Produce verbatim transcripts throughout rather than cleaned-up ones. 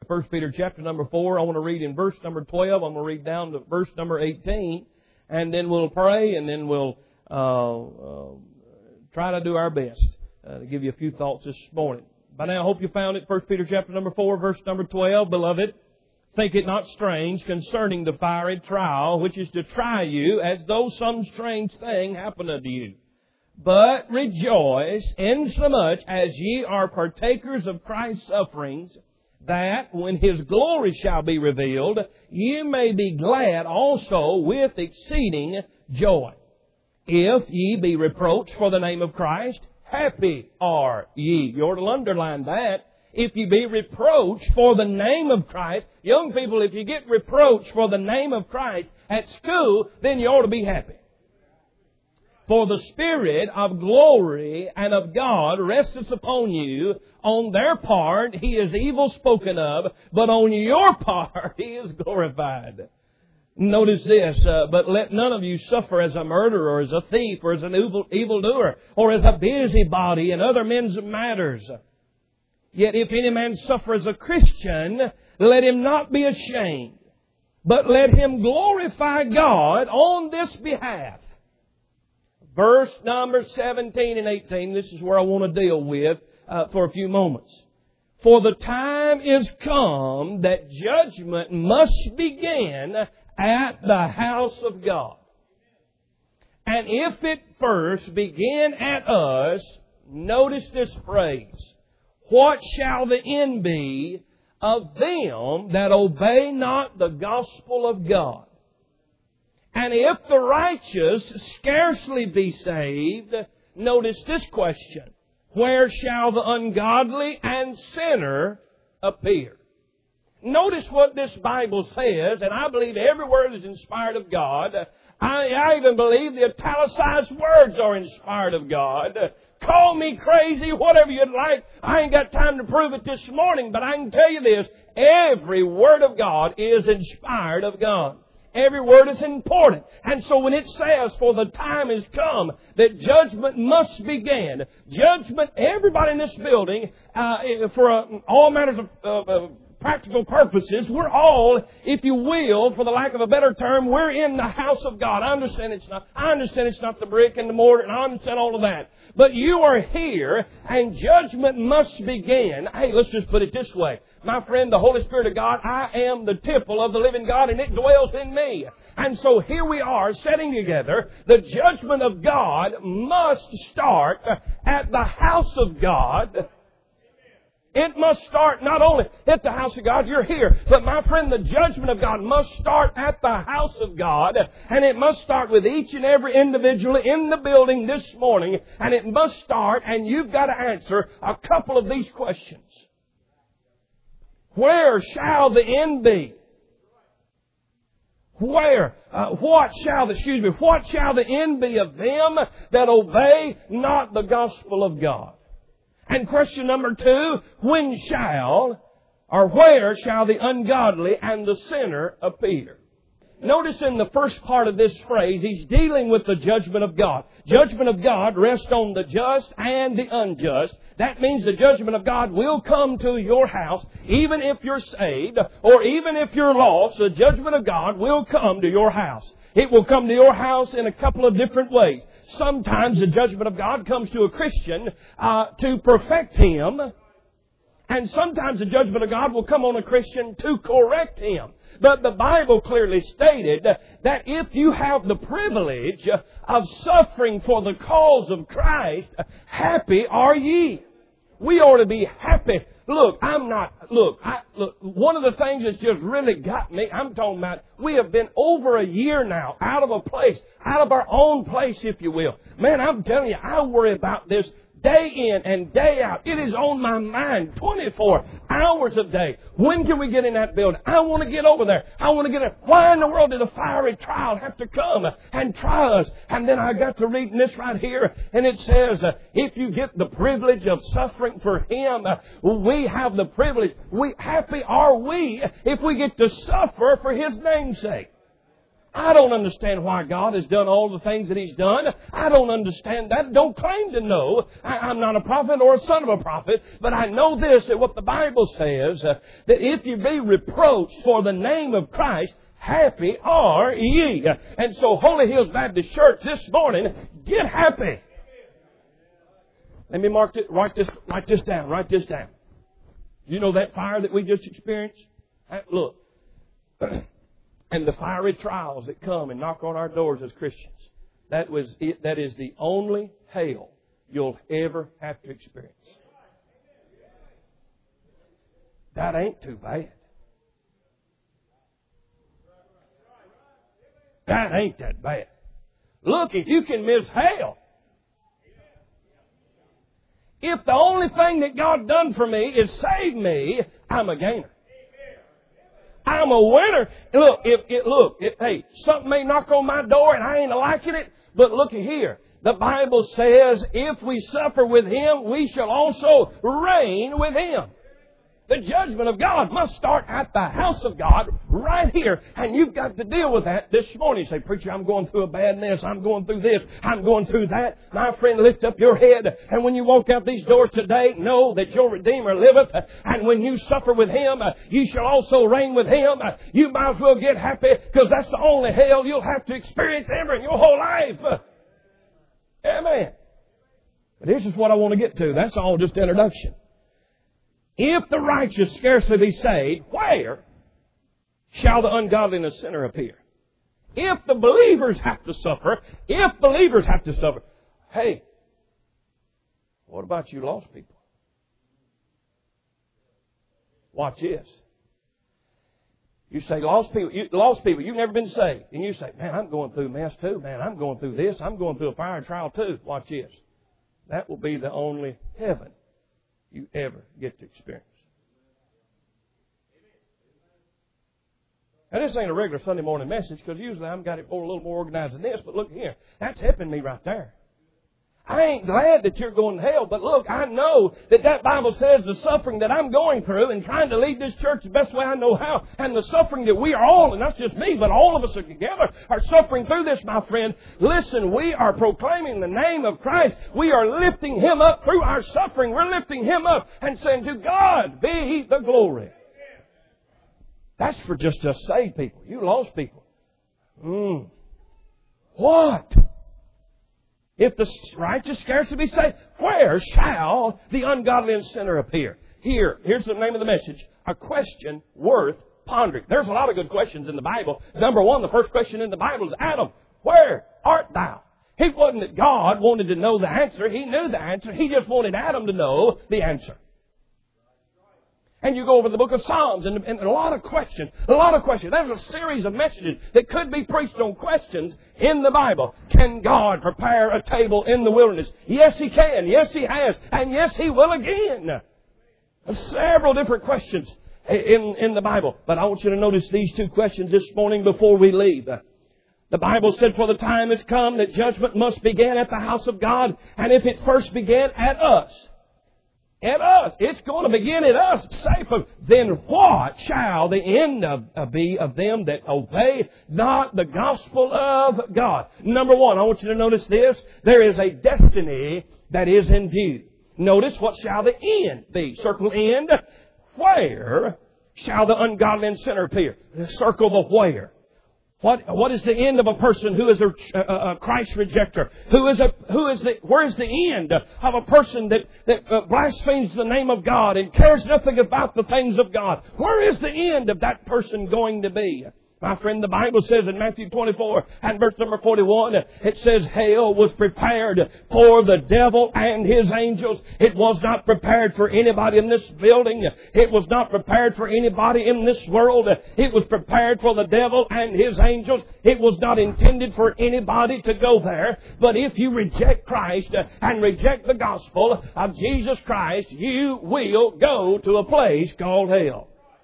First Peter chapter number four. I want to read in verse number twelve. I'm going to read down to verse number eighteen. And then we'll pray, and then we'll uh, uh, try to do our best uh, to give you a few thoughts this morning. By now, I hope you found it. First Peter chapter number four, verse number twelve. Beloved, think it not strange concerning the fiery trial, which is to try you, as though some strange thing happened unto you. But rejoice, insomuch as ye are partakers of Christ's sufferings, that when His glory shall be revealed, ye may be glad also with exceeding joy. If ye be reproached for the name of Christ, happy are ye. You ought to underline that. If ye be reproached for the name of Christ, young people, if you get reproached for the name of Christ at school, then you ought to be happy. For the Spirit of glory and of God resteth upon you. On their part He is evil spoken of, but on your part He is glorified. Notice this, uh, but let none of you suffer as a murderer, or as a thief, or as an evil evildoer, or as a busybody in other men's matters. Yet if any man suffer as a Christian, let him not be ashamed, but let him glorify God on this behalf. Verse number seventeen and eighteen, this is where I want to deal with uh, for a few moments. For the time is come that judgment must begin at the house of God. And if it first begin at us, notice this phrase, what shall the end be of them that obey not the gospel of God? And if the righteous scarcely be saved, notice this question, where shall the ungodly and sinner appear? Notice what this Bible says, and I believe every word is inspired of God. I, I even believe the italicized words are inspired of God. Call me crazy, whatever you'd like. I ain't got time to prove it this morning, but I can tell you this, every word of God is inspired of God. Every word is important. And so when it says, for the time is come, that judgment must begin. Judgment, everybody in this building, uh, for uh, all matters of uh, uh, practical purposes, we're all, if you will, for the lack of a better term, we're in the house of God. I understand it's not, I understand it's not the brick and the mortar, and I understand all of that. But you are here, and judgment must begin. Hey, let's just put it this way. My friend, the Holy Spirit of God, I am the temple of the living God, and it dwells in me. And so here we are sitting together. The judgment of God must start at the house of God. It must start not only at the house of God, you're here, but my friend, the judgment of God must start at the house of God, and it must start with each and every individual in the building this morning, and it must start, and you've got to answer a couple of these questions. Where shall the end be? Where? Uh, what shall the, excuse me, what shall the end be of them that obey not the gospel of God? And question number two, when shall or where shall the ungodly and the sinner appear? Notice in the first part of this phrase, he's dealing with the judgment of God. Judgment of God rests on the just and the unjust. That means the judgment of God will come to your house, even if you're saved, or even if you're lost, the judgment of God will come to your house. It will come to your house in a couple of different ways. Sometimes the judgment of God comes to a Christian uh, to perfect him. And sometimes the judgment of God will come on a Christian to correct him. But the Bible clearly stated that if you have the privilege of suffering for the cause of Christ, happy are ye. We ought to be happy. Look, I'm not, look, I, look, one of the things that's just really got me, I'm talking about, we have been over a year now out of a place, out of our own place, if you will. Man, I'm telling you, I worry about this day in and day out. It is on my mind twenty-four hours a day. When can we get in that building? I want to get over there. I want to get in. Why in the world did a fiery trial have to come and try us? And then I got to reading this right here, and it says, uh, if you get the privilege of suffering for Him, uh, we have the privilege. We happy are we if we get to suffer for His name's sake. I don't understand why God has done all the things that He's done. I don't understand that. Don't claim to know. I, I'm not a prophet or a son of a prophet, but I know this, that what the Bible says, uh, that if you be reproached for the name of Christ, happy are ye. And so Holy Hills Baptist Church this morning, get happy. Let me mark it, write this, write this down, write this down. You know that fire that we just experienced? Look. And the fiery trials that come and knock on our doors as Christians. That was it. That is the only hell you'll ever have to experience. That ain't too bad. That ain't that bad. Look, if you can miss hell. If the only thing that God done for me is save me, I'm a gainer. I'm a winner. Look, if it look, if, hey, something may knock on my door and I ain't liking it, but look here. The Bible says, if we suffer with Him, we shall also reign with Him. The judgment of God must start at the house of God right here. And you've got to deal with that this morning. You say, preacher, I'm going through a bad mess. I'm going through this. I'm going through that. My friend, lift up your head. And when you walk out these doors today, know that your Redeemer liveth. And when you suffer with Him, you shall also reign with Him. You might as well get happy, because that's the only hell you'll have to experience ever in your whole life. Amen. But this is what I want to get to. That's all just introduction. If the righteous scarcely be saved, where shall the ungodliness sinner appear? If the believers have to suffer, if believers have to suffer, hey, what about you lost people? Watch this. You say, lost people, you, lost people, you've never been saved. And you say, man, I'm going through a mess too. Man, I'm going through this. I'm going through a fire trial too. Watch this. That will be the only heaven you ever get to experience. Now, this ain't a regular Sunday morning message, because usually I've got it a little more organized than this, but look here. That's helping me right there. I ain't glad that you're going to hell, but look, I know that that Bible says the suffering that I'm going through and trying to lead this church the best way I know how, and the suffering that we are all, and not just me, but all of us are together, are suffering through this, my friend. Listen, we are proclaiming the name of Christ. We are lifting Him up through our suffering. We're lifting Him up and saying, to God be the glory. That's for just us saved people. You lost people. Mm. What? If the righteous scarcely be saved, where shall the ungodly and sinner appear? Here, here's the name of the message. A question worth pondering. There's a lot of good questions in the Bible. Number one, the first question in the Bible is, Adam, where art thou? It wasn't that God wanted to know the answer. He knew the answer. He just wanted Adam to know the answer. And you go over the book of Psalms and, and a lot of questions, a lot of questions. There's a series of messages that could be preached on questions in the Bible. Can God prepare a table in the wilderness? Yes, He can. Yes, He has. And yes, He will again. Several different questions in, in the Bible. But I want you to notice these two questions this morning before we leave. The Bible said, for the time has come that judgment must begin at the house of God. And if it first began at us, At us. It's going to begin at us. Say, then what shall the end of, uh, be of them that obey not the gospel of God? Number one, I want you to notice this. There is a destiny that is in view. Notice, what shall the end be? Circle end. Where shall the ungodly and sinner appear? Circle the where. What, what is the end of a person who is a, a, a Christ rejecter? Who is a, who is the, where is the end of a person that, that uh, blasphemes the name of God and cares nothing about the things of God? Where is the end of that person going to be? My friend, the Bible says in Matthew twenty-four and verse number forty-one, it says hell was prepared for the devil and his angels. It was not prepared for anybody in this building. It was not prepared for anybody in this world. It was prepared for the devil and his angels. It was not intended for anybody to go there. But if you reject Christ and reject the gospel of Jesus Christ, you will go to a place called hell.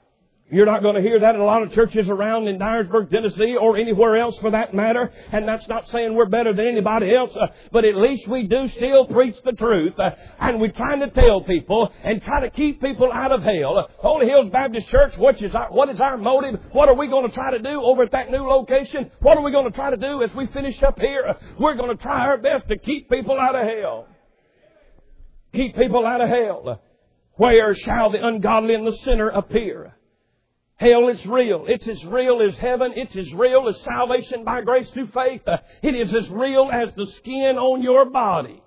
You're not going to hear that in a lot of churches around in Dyersburg, Tennessee, or anywhere else for that matter. And that's not saying we're better than anybody else, uh, but at least we do still preach the truth. Uh, and we're trying to tell people and try to keep people out of hell. Uh, Holy Hills Baptist Church, what is, our, what is our motive? What are we going to try to do over at that new location? What are we going to try to do as we finish up here? Uh, we're going to try our best to keep people out of hell. Keep people out of hell. Uh, where shall the ungodly and the sinner appear? Hell is real. It's as real as heaven. It's as real as salvation by grace through faith. Uh, it is as real as the skin on your body.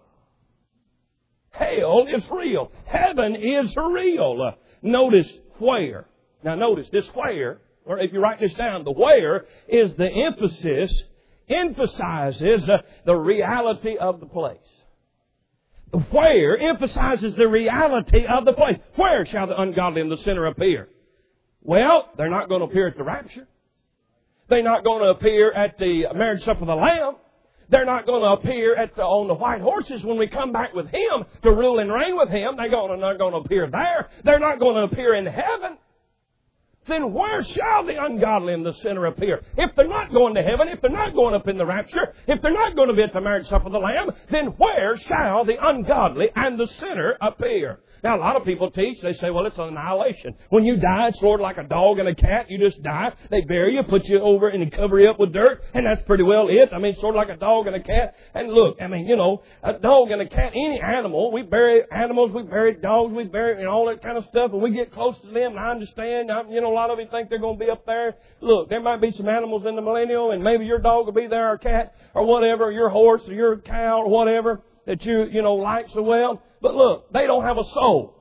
Hell is real. Heaven is real. Uh, notice where. Now notice this where, or if you write this down, the where is the emphasis, emphasizes uh, the reality of the place. The where emphasizes the reality of the place. Where shall the ungodly and the sinner appear? Well, they're not going to appear at the rapture. They're not going to appear at the marriage supper of the Lamb. They're not going to appear at the, on the white horses when we come back with Him to rule and reign with Him. They're going to, not going to appear there. They're not going to appear in heaven. Then where shall the ungodly and the sinner appear? If they're not going to heaven, if they're not going up in the rapture, if they're not going to be at the marriage supper of the Lamb, then where shall the ungodly and the sinner appear? Now, a lot of people teach, they say, well, it's an annihilation. When you die, it's sort of like a dog and a cat. You just die. They bury you, put you over and cover you up with dirt, and that's pretty well it. I mean, sort of like a dog and a cat. And look, I mean, you know, a dog and a cat, any animal, we bury animals, we bury dogs, we bury and all that kind of stuff, and we get close to them, and I understand, I, you know, a lot of you think they're going to be up there. Look, there might be some animals in the millennial, and maybe your dog will be there, or cat, or whatever, or your horse, or your cow, or whatever, that you, you know, like so well. But look, they don't have a soul.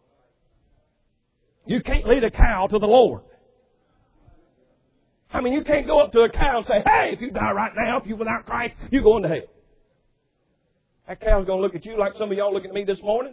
You can't lead a cow to the Lord. I mean, you can't go up to a cow and say, hey, if you die right now, if you're without Christ, you're going to hell. That cow's going to look at you like some of y'all looking at me this morning.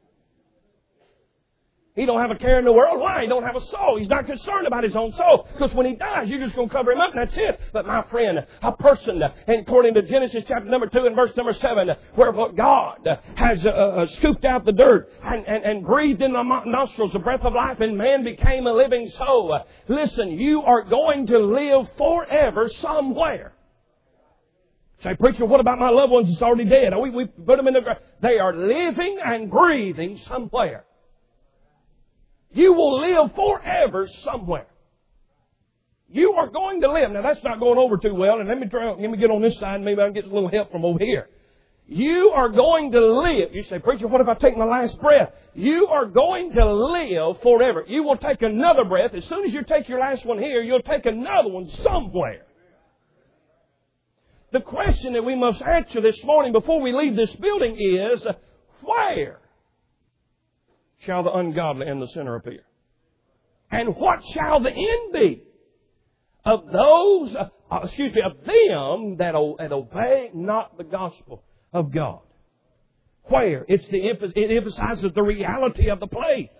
He don't have a care in the world. Why? He don't have a soul. He's not concerned about his own soul. Because when he dies, you're just going to cover him up and that's it. But my friend, a person, and according to Genesis chapter number two and verse number seven, where God has uh, uh, scooped out the dirt and, and, and breathed in the nostrils the breath of life and man became a living soul. Listen, you are going to live forever somewhere. Say, preacher, what about my loved ones that's already dead? We, we put them in the ground. They are living and breathing somewhere. You will live forever somewhere. You are going to live. Now, that's not going over too well. And let me try, let me get on this side. Maybe I can get a little help from over here. You are going to live. You say, preacher, what if I take my last breath? You are going to live forever. You will take another breath. As soon as you take your last one here, you'll take another one somewhere. The question that we must answer this morning before we leave this building is, where shall the ungodly and the sinner appear? And what shall the end be of those, uh, excuse me, of them that, o- that obey not the gospel of God? Where? It's the it emphasizes the reality of the place.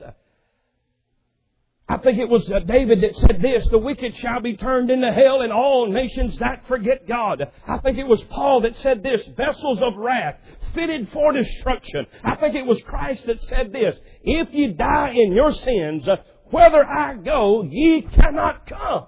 I think it was David that said this, the wicked shall be turned into hell and all nations that forget God. I think it was Paul that said this, vessels of wrath, fitted for destruction. I think it was Christ that said this, if ye die in your sins, whither I go, ye cannot come.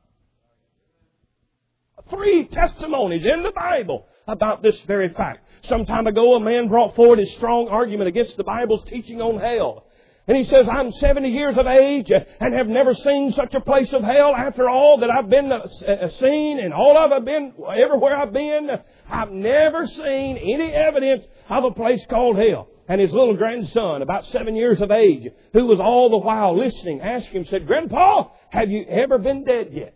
Three testimonies in the Bible about this very fact. Some time ago, a man brought forward his strong argument against the Bible's teaching on hell. And he says, I'm seventy years of age and have never seen such a place of hell. After all that I've been uh, seen and all of I've been, everywhere I've been, I've never seen any evidence of a place called hell. And his little grandson, about seven years of age, who was all the while listening, asked him, said, Grandpa, have you ever been dead yet?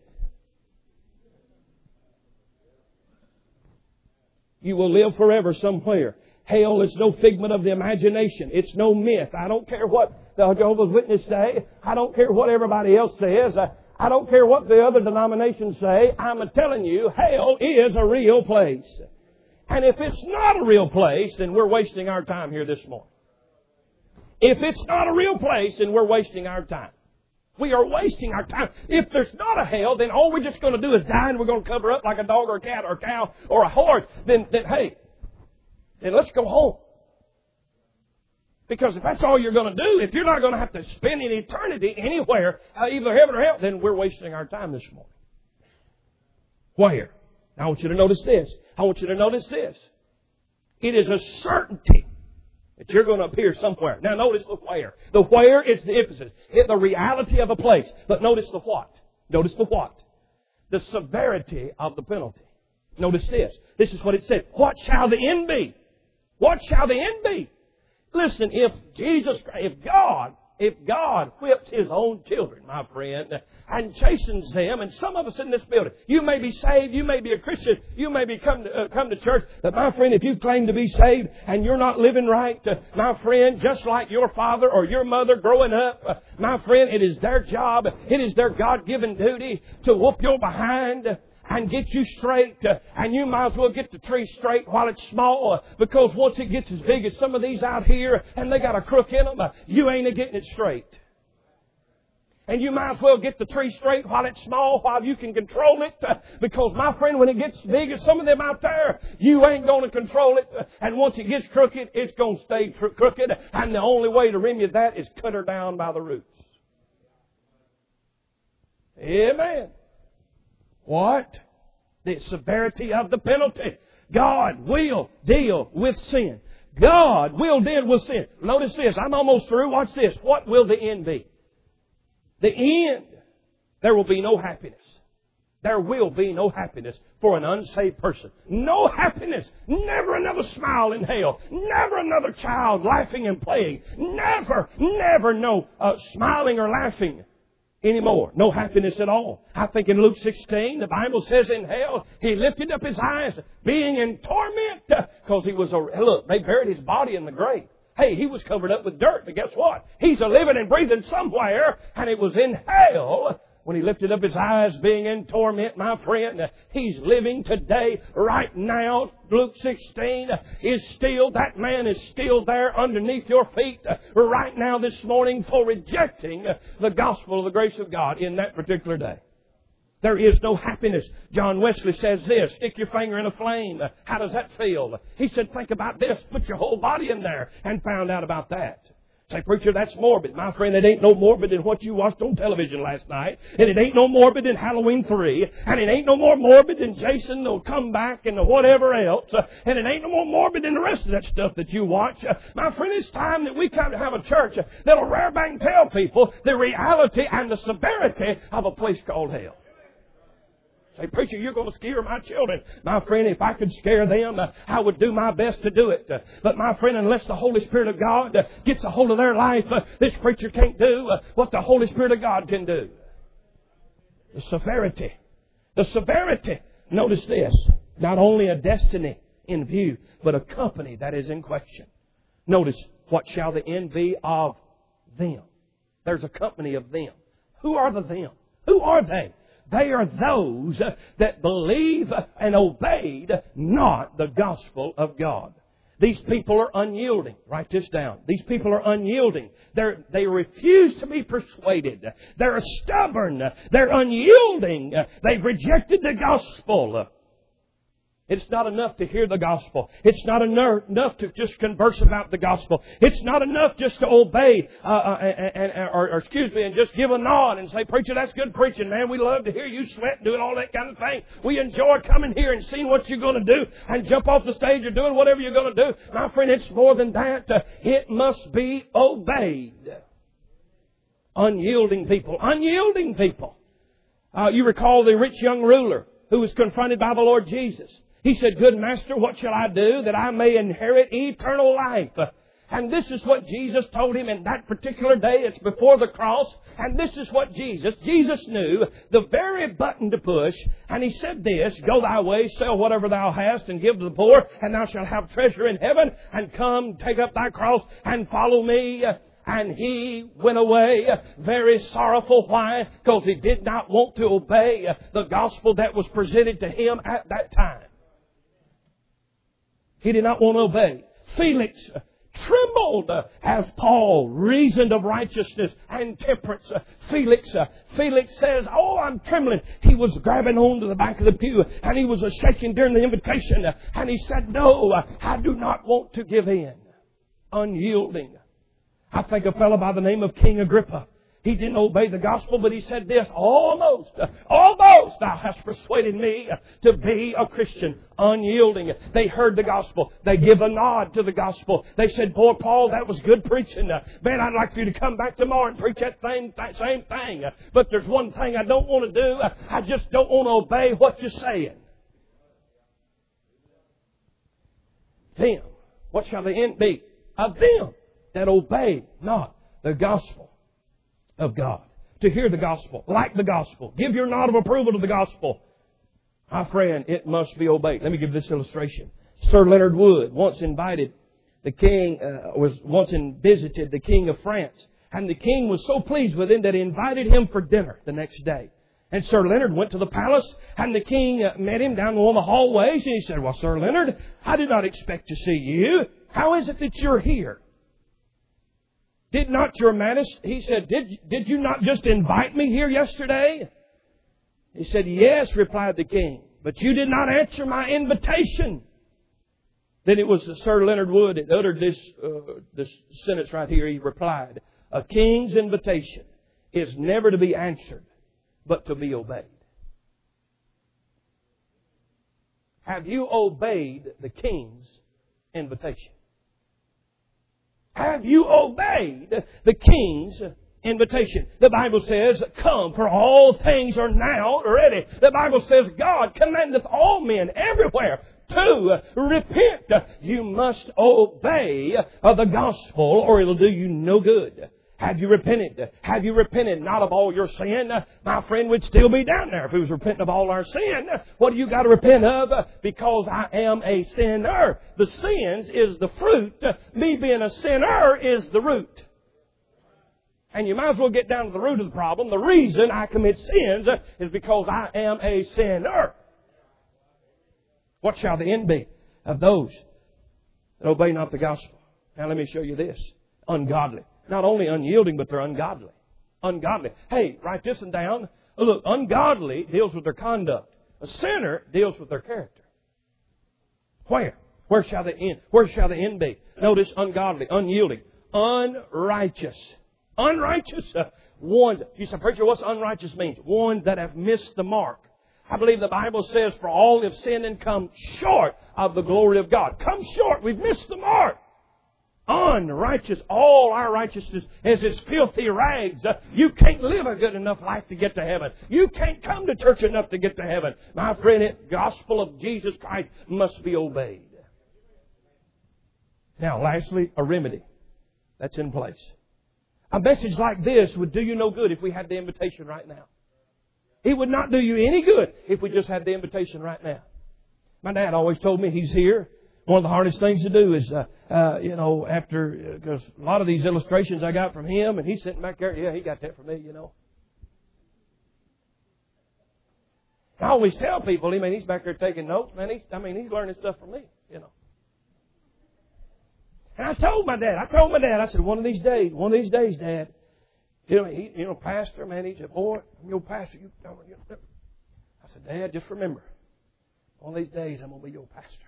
You will live forever somewhere. Hell is no figment of the imagination. It's no myth. I don't care what the Jehovah's Witnesses say. I don't care what everybody else says. I, I don't care what the other denominations say. I'm telling you, hell is a real place. And if it's not a real place, then we're wasting our time here this morning. If it's not a real place, then we're wasting our time. We are wasting our time. If there's not a hell, then all we're just going to do is die and we're going to cover up like a dog or a cat or a cow or a horse. Then, then hey, then let's go home. Because if that's all you're going to do, if you're not going to have to spend an eternity anywhere, uh, either heaven or hell, then we're wasting our time this morning. Where? Now I want you to notice this. I want you to notice this. It is a certainty that you're going to appear somewhere. Now notice the where. The where is the emphasis. It's the reality of a place. But notice the what. Notice the what. The severity of the penalty. Notice this. This is what it said. What shall the end be? What shall the end be? Listen, if Jesus, if God, if God whips His own children, my friend, and chastens them, and some of us in this building, you may be saved, you may be a Christian, you may be come to, uh, come to church, but my friend, if you claim to be saved and you're not living right, uh, my friend, just like your father or your mother growing up, uh, my friend, it is their job, it is their God-given duty to whoop your behind and get you straight, uh, and you might as well get the tree straight while it's small, uh, because once it gets as big as some of these out here, and they got a crook in them, uh, you ain't getting it straight. And you might as well get the tree straight while it's small, while you can control it, uh, because my friend, when it gets big as some of them out there, you ain't going to control it, uh, and once it gets crooked, it's going to stay tr- crooked, and the only way to remedy that is cut her down by the roots. Amen. What? The severity of the penalty. God will deal with sin. God will deal with sin. Notice this. I'm almost through. Watch this. What will the end be? The end. There will be no happiness. There will be no happiness for an unsaved person. No happiness. Never another smile in hell. Never another child laughing and playing. Never, never no uh, smiling or laughing anymore. No happiness at all. I think in Luke sixteen, the Bible says in hell, He lifted up His eyes, being in torment, because He was a, look, they buried His body in the grave. Hey, He was covered up with dirt, but guess what? He's a living and breathing somewhere, and it was in hell. When He lifted up His eyes, being in torment, my friend, He's living today, right now. Luke sixteen is still, that man is still there underneath your feet right now this morning for rejecting the gospel of the grace of God in that particular day. There is no happiness. John Wesley says this, stick your finger in a flame. How does that feel? He said, think about this, put your whole body in there, and found out about that. Say, preacher, that's morbid. My friend, it ain't no morbid than what you watched on television last night. And it ain't no morbid than Halloween three. And it ain't no more morbid than Jason will come back and whatever else. And it ain't no more morbid than the rest of that stuff that you watch. My friend, it's time that we come to have a church that'll rear back and tell people the reality and the severity of a place called hell. Say, preacher, you're going to scare my children. My friend, if I could scare them, uh, I would do my best to do it. Uh, but my friend, unless the Holy Spirit of God uh, gets a hold of their life, uh, this preacher can't do uh, what the Holy Spirit of God can do. The severity. The severity. Notice this. Not only a destiny in view, but a company that is in question. Notice, what shall the end be of them? There's a company of them. Who are the them? Who are they? They are those that believe and obeyed not the gospel of God. These people are unyielding. Write this down. These people are unyielding. They're, they refuse to be persuaded. They're stubborn. They're unyielding. They've rejected the gospel. It's not enough to hear the gospel. It's not enough to just converse about the gospel. It's not enough just to obey, uh, uh, and, and, or, or excuse me, and just give a nod and say, preacher, that's good preaching, man. We love to hear you sweat, doing all that kind of thing. We enjoy coming here and seeing what you're going to do and jump off the stage or doing whatever you're going to do. My friend, it's more than that. Uh, it must be obeyed. Unyielding people. Unyielding people. Uh, you recall the rich young ruler who was confronted by the Lord Jesus. He said, good master, what shall I do that I may inherit eternal life? And this is what Jesus told him in that particular day. It's before the cross. And this is what Jesus, Jesus knew the very button to push. And He said this, go thy way, sell whatever thou hast and give to the poor, and thou shalt have treasure in heaven. And come, take up thy cross and follow me. And he went away very sorrowful. Why? Because he did not want to obey the gospel that was presented to him at that time. He did not want to obey. Felix trembled as Paul reasoned of righteousness and temperance. Felix, Felix says, oh, I'm trembling. He was grabbing on to the back of the pew and he was shaking during the invitation. And he said, no, I do not want to give in. Unyielding. I think a fellow by the name of King Agrippa. He didn't obey the gospel, but he said this, almost, almost thou hast persuaded me to be a Christian, unyielding. They heard the gospel. They give a nod to the gospel. They said, boy, Paul, that was good preaching. Man, I'd like for you to come back tomorrow and preach that same, that same thing. But there's one thing I don't want to do. I just don't want to obey what you're saying. Them. What shall the end be? Of them that obey not the gospel of God. To hear the gospel, like the gospel, give your nod of approval to the gospel. My friend, it must be obeyed. Let me give this illustration. Sir Leonard Wood once invited the king, uh, was once in, visited the king of France. And the king was so pleased with him that he invited him for dinner the next day. And Sir Leonard went to the palace, and the king uh, met him down one of the hallways. And he said, well, Sir Leonard, I did not expect to see you. How is it that you're here? Did not your majesty, he said, did, did you not just invite me here yesterday? He said, yes, replied the king, but you did not answer my invitation. Then it was Sir Leonard Wood that uttered this, uh, this sentence right here. He replied, a king's invitation is never to be answered, but to be obeyed. Have you obeyed the king's invitation? Have you obeyed the king's invitation? The Bible says, come, for all things are now ready. The Bible says, God commandeth all men everywhere to repent. You must obey the gospel or it'll do you no good. Have you repented? Have you repented not of all your sin? My friend would still be down there if he was repenting of all our sin. What do you got to repent of? Because I am a sinner. The sins is the fruit. Me being a sinner is the root. And you might as well get down to the root of the problem. The reason I commit sins is because I am a sinner. What shall the end be of those that obey not the gospel? Now let me show you this. Ungodly. Not only unyielding, but they're ungodly. Ungodly. Hey, write this one down. Look, ungodly deals with their conduct. A sinner deals with their character. Where? Where shall the end? Where shall the end be? Notice ungodly, unyielding, unrighteous. Unrighteous. Uh, ones. You say, preacher, what's unrighteous means? Ones that have missed the mark. I believe the Bible says, for all have sinned and come short of the glory of God. Come short. We've missed the mark. Unrighteous. All our righteousness is as filthy rags. Uh, you can't live a good enough life to get to heaven. You can't come to church enough to get to heaven. My friend, the gospel of Jesus Christ must be obeyed. Now, lastly, a remedy that's in place. A message like this would do you no good if we had the invitation right now. It would not do you any good if we just had the invitation right now. My dad always told me he's here. One of the hardest things to do is, uh, uh, you know, after, because a lot of these illustrations I got from him, and he's sitting back there, yeah, he got that from me, you know. I always tell people, I mean, he's back there taking notes, man. He's, I mean, he's learning stuff from me, you know. And I told my dad, I told my dad, I said, one of these days, one of these days, Dad, you know, he, you know, pastor, man, he said, boy, I'm your pastor. You, you know. I said, Dad, just remember, one of these days I'm going to be your pastor.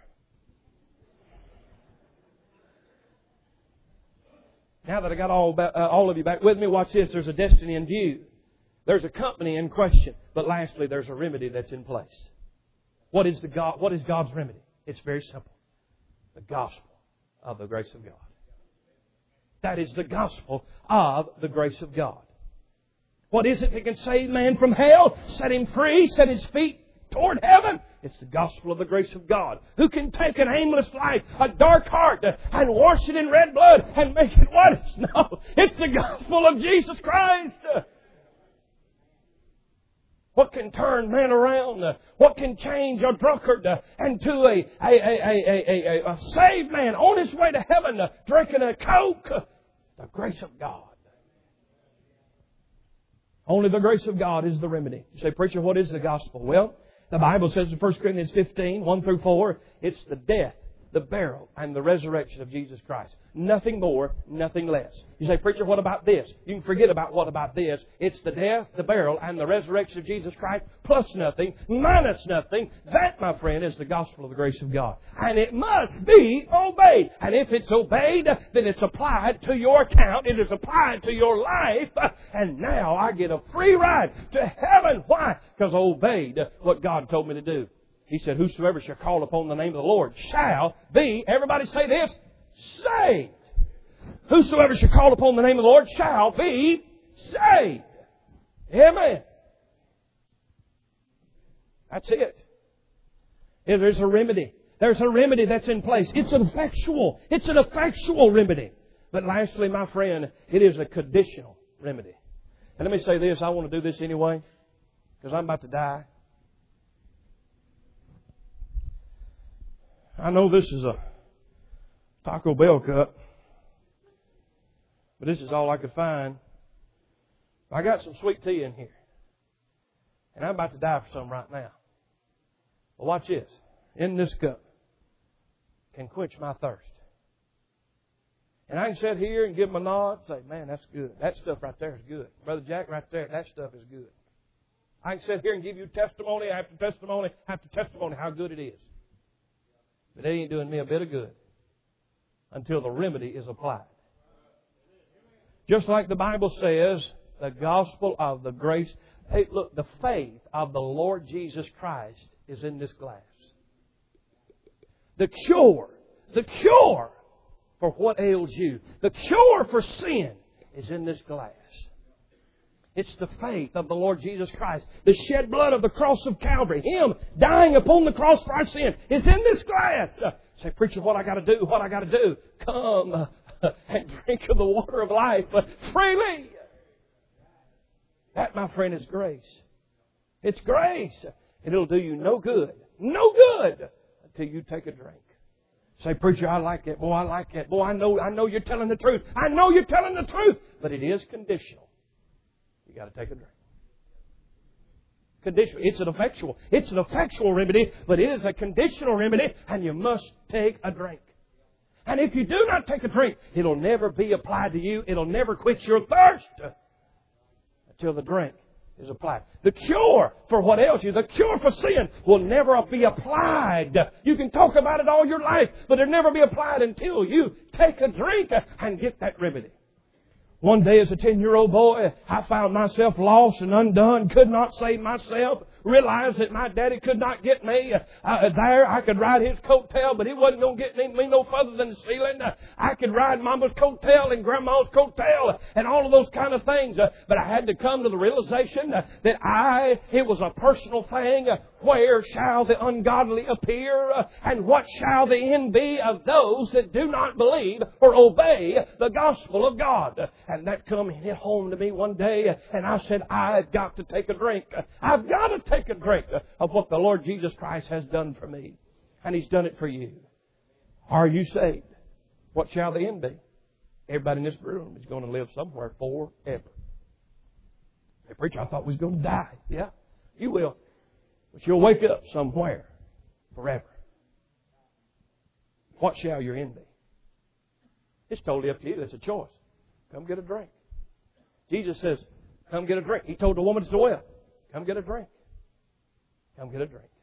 Now that I got all, about, uh, all of you back with me, watch this. There's a destiny in view. There's a company in question. But lastly, there's a remedy that's in place. What is, the God, what is God's remedy? It's very simple. The gospel of the grace of God. That is the gospel of the grace of God. What is it that can save man from hell? Set him free, set his feet toward heaven. It's the gospel of the grace of God. Who can take an aimless life, a dark heart, and wash it in red blood and make it white as snow? It's the gospel of Jesus Christ. What can turn man around? What can change a drunkard into a, a, a, a, a, a, a saved man on his way to heaven drinking a Coke? The grace of God. Only the grace of God is the remedy. You say, preacher, what is the gospel? Well, the Bible says in First Corinthians fifteen, one through four, it's the death, the burial, and the resurrection of Jesus Christ. Nothing more, nothing less. You say, preacher, what about this? You can forget about what about this. It's the death, the burial, and the resurrection of Jesus Christ, plus nothing, minus nothing. That, my friend, is the gospel of the grace of God. And it must be obeyed. And if it's obeyed, then it's applied to your account. It is applied to your life. And now I get a free ride to heaven. Why? Because I obeyed what God told me to do. He said, whosoever shall call upon the name of the Lord shall be, everybody say this, saved. Whosoever shall call upon the name of the Lord shall be saved. Amen. That's it. There's a remedy. There's a remedy that's in place. It's an effectual. It's an effectual remedy. But lastly, my friend, it is a conditional remedy. And let me say this. I want to do this anyway because I'm about to die. I know this is a Taco Bell cup, but this is all I could find. I got some sweet tea in here, and I'm about to die for some right now. Well, watch this. In this cup can quench my thirst. And I can sit here and give them a nod and say, man, that's good. That stuff right there is good. Brother Jack, right there, that stuff is good. I can sit here and give you testimony after testimony after testimony how good it is. But it ain't doing me a bit of good until the remedy is applied. Just like the Bible says, the gospel of the grace. Hey, look, the faith of the Lord Jesus Christ is in this glass. The cure, the cure for what ails you, the cure for sin is in this glass. It's the faith of the Lord Jesus Christ. The shed blood of the cross of Calvary. Him dying upon the cross for our sin is in this glass. Uh, say, preacher, what I got to do? What I got to do? Come uh, and drink of the water of life uh, freely. That, my friend, is grace. It's grace. And it'll do you no good. No good until you take a drink. Say, preacher, I like it. Boy, I like it. Boy, I know, I know you're telling the truth. I know you're telling the truth. But it is conditional. You got to take a drink. Conditional. It's an effectual. It's an effectual remedy, but it is a conditional remedy, and you must take a drink. And if you do not take a drink, it'll never be applied to you. It'll never quench your thirst until the drink is applied. The cure for what ails you, the cure for sin, will never be applied. You can talk about it all your life, but it'll never be applied until you take a drink and get that remedy. One day as a ten-year-old boy, I found myself lost and undone, could not save myself, realized that my daddy could not get me uh, there. I could ride his coattail, but he wasn't going to get me no further than the ceiling. Uh, I could ride Mama's coattail and Grandma's coattail and all of those kind of things. Uh, but I had to come to the realization uh, that I, it was a personal thing. Uh, where shall the ungodly appear? Uh, and what shall the end be of those that do not believe or obey the gospel of God? Uh, and that come and hit home to me one day. Uh, and I said, I've got to take a drink. Uh, I've got to take a drink of what the Lord Jesus Christ has done for me. And He's done it for you. Are you saved? What shall the end be? Everybody in this room is going to live somewhere forever. Hey, preacher, I thought we was going to die. Yeah, you will. But you'll wake up somewhere forever. What shall your end be? It's totally up to you. It's a choice. Come get a drink. Jesus says, come get a drink. He told the woman at the well, come get a drink. Come get a drink.